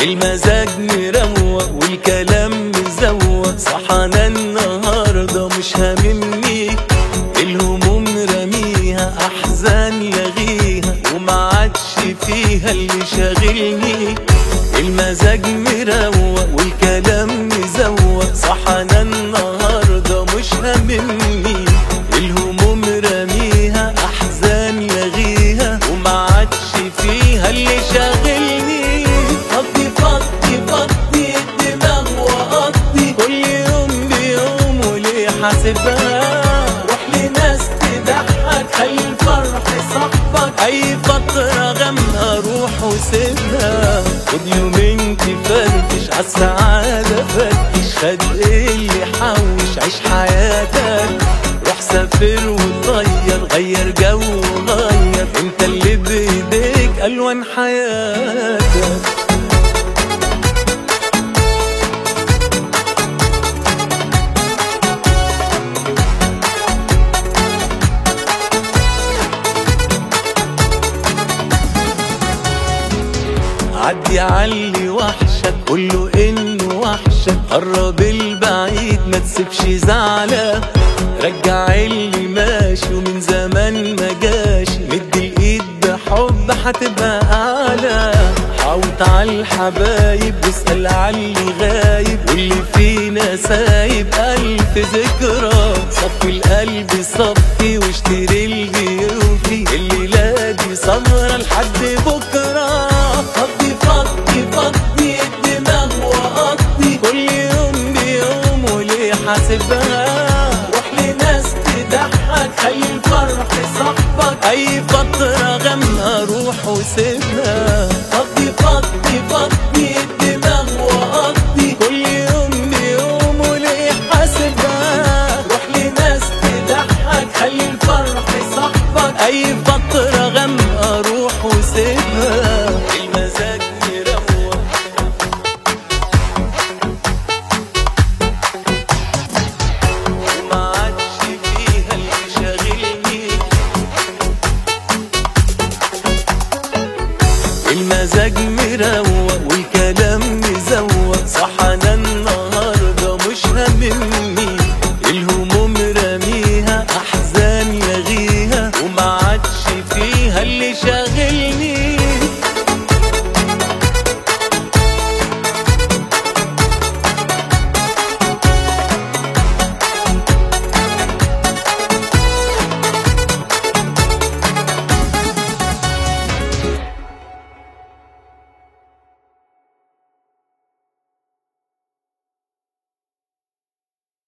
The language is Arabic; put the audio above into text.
المزاج مروق والكلام مزوق، صحنا النهارده مش هاممني، الهموم رميها احزان لغيها وما عادش فيها اللي شاغلني. المزاج مروق والكلام مزوق، صحنا النهارده مش هاممني، الهموم رميها احزان لغيها وما عادش فيها اللي شاغلني. فضي فضي فضي الدماغ وقضي كل يوم بيوم وليه حاسبها، روح لناس تضحك خلي الفرح صاحبك، اي فترة غامقة روح وسيبها، خد يومين تفرفش عالسعادة فتش، خد ايه اللي حوش عيش حياتك، روح سافر وطير غير جو وغير، انت اللي بايديك الوان حياتك. عدي عاللي وحشك قوله انه وحشك، قرب البعيد ما تسيبش زعلة، رجع اللي ماشي ومن زمان ما جاش، مد الايد بحب هتبقى اعلى، حاوط عالحبايب واسأل عاللي غايب، واللي فينا سايب الف ذكرى، صفي القلب صفي واشتري اللي يوفي، الليلة دي سمرة لحد بكرة. فضي فضي فضي الدماغ وقضي كل يوم بيوم وليه حاسبها،